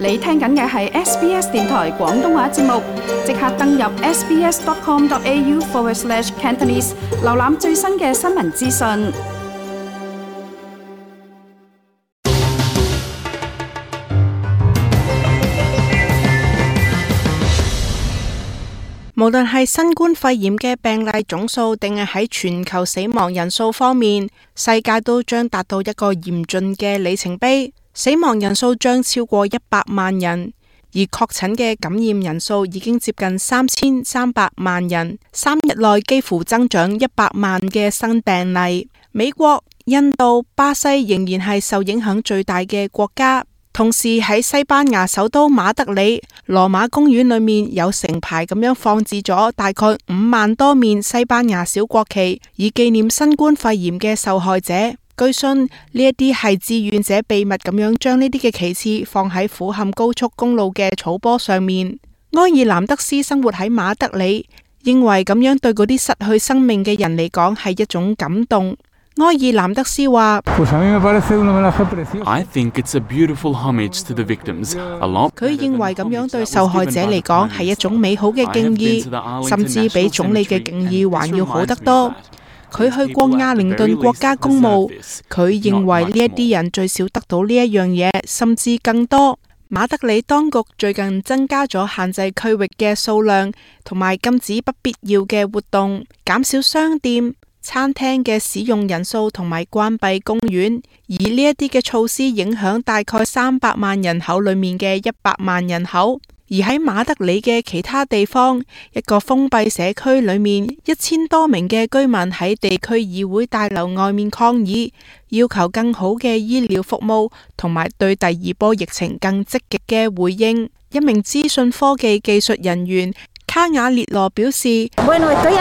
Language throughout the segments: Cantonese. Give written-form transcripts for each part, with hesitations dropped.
你聽緊嘅係 SBS 電台廣東話節目，即刻登入 sbs.com.au/Cantonese 瀏覽最新嘅新聞資訊。 無論係新冠肺炎嘅病例總數，定係喺全球死亡人數方面，世界都將達到一個嚴峻嘅里程碑。死亡人數將超過100萬人，而確診嘅感染人數已經接近3300萬人，3日內幾乎增長100萬嘅新病例。美國、印度、巴西仍然係受影響最大嘅國家。同時喺西班牙首都馬德里羅馬公園裏面有成排咁樣放置咗大概5萬多面西班牙小國旗，以紀念新冠肺炎嘅受害者。據信呢一啲係志願者秘密咁樣將呢啲嘅旗幟放喺俯瞰高速公路嘅草坡上面。埃爾南德斯生活喺馬德里，認為咁樣對嗰啲失去生命嘅人嚟講係一種感動。埃爾南德斯話：佢認為咁樣對受害者嚟講係一種美好嘅敬意，甚至比總理嘅敬意還要好得多。佢去過亞靈頓國家公墓，佢認為呢一啲人最少得到呢一樣嘢，甚至更多。馬德里當局最近增加咗限制區域嘅數量，同埋禁止不必要嘅活動，減少商店、餐廳嘅使用人數，同埋關閉公園。而呢一啲嘅措施影響大概300萬人口裏面嘅100萬人口。而喺馬德里嘅其他地方，一個封閉社區裏面，1000多名嘅居民喺地區議會大樓外面抗議，要求更好嘅醫療服務，同埋對第2波疫情更積極嘅回應。一名資訊科技技術人員卡瓦列羅表示 ：What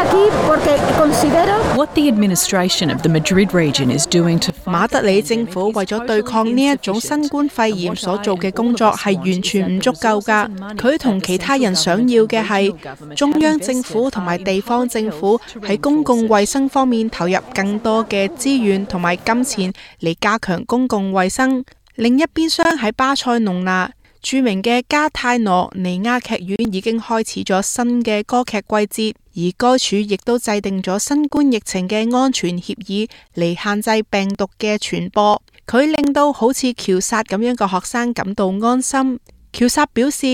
the administration of the Madrid region is doing to 馬德里政府為咗對抗呢一種新冠肺炎所做嘅工作係完全唔足夠㗎。佢同其他人想要嘅係中央政府同埋地方政府喺公共衛生方面投入更多嘅資源同埋金錢嚟加強公共衛生。另一邊廂喺巴塞隆納，著名嘅加泰羅尼亞劇院已經開始咗新嘅歌劇季節，而該處亦都制定咗新冠疫情嘅安全協議嚟限制病毒嘅傳播。佢令到好似喬薩咁樣嘅學生感到安心。喬薩表示：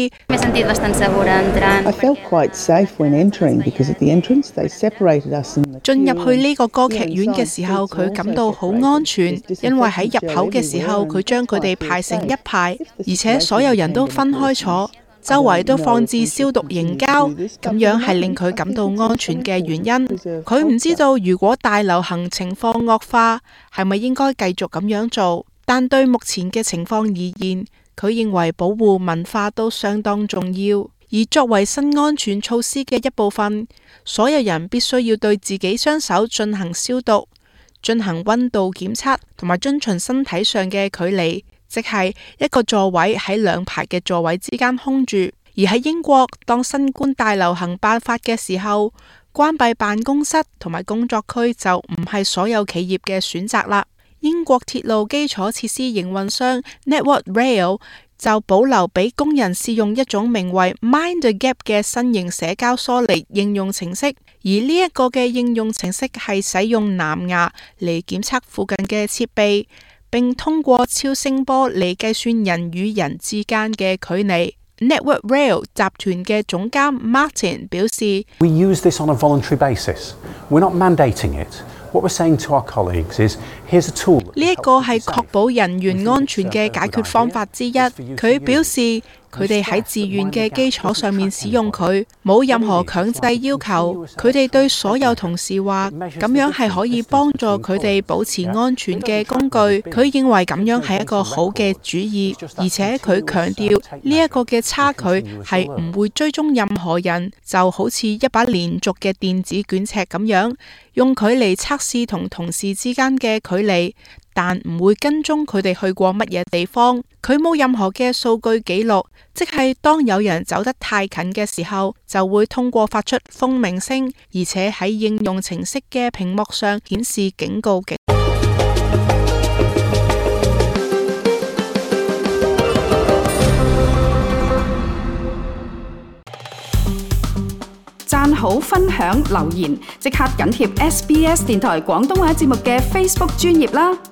進入去呢個歌劇院嘅時候，佢感到好安全，因為喺入口嘅時候，佢將佢哋排成一排，而且所有人都分開坐，周圍都放置消毒凝膠，咁樣係令佢感到安全嘅原因。佢唔知道如果大流行情況惡化，係咪應該繼續咁樣做，但對目前嘅情況而言，佢認為保護文化都相當重要，而作為新安全措施嘅一部分，所有人必須要對自己雙手進行消毒，進行溫度檢測，同埋遵循身體上嘅距離，即係一個座位喺2排嘅座位之間空住。而喺英國，當新冠大流行爆發嘅時候，關閉辦公室同埋工作區就唔係所有企業嘅選擇啦。英國鐵路基礎設施營運商 Network Rail 就保留俾工人試用一種名為 Mind the Gap 嘅新型社交疏離應用程式，而呢一個嘅應用程式係使用藍牙嚟檢測附近嘅設備，並通過超聲波嚟計算人與人之間嘅距離。Network Rail 集團嘅總監 Martin 表示： We use this on a voluntary basis. We're not mandating it. What we're saying to our colleagues is, here's a tool. 呢一個係確保人員安全嘅解決方法之一。佢表示佢哋喺自願嘅基礎上面使用佢，冇任何強制要求。佢哋對所有同事話，咁樣係可以幫助佢哋保持安全嘅工具。佢認為咁樣係一個好嘅主意，而且佢強調呢一個嘅差距係唔會追蹤任何人，就好似一把連續嘅電子捲尺咁樣，用佢嚟測試同同事之間嘅距離，但唔會跟蹤佢哋去過乜嘢地方。佢冇任何嘅數據記錄，即係當有人走得太近嘅時候，就會通過發出蜂鳴聲，而且喺應用程式嘅屏幕上顯示警告。 好、分享、留言，即刻緊貼SBS 電台廣東話節目嘅 Facebook 專頁啦！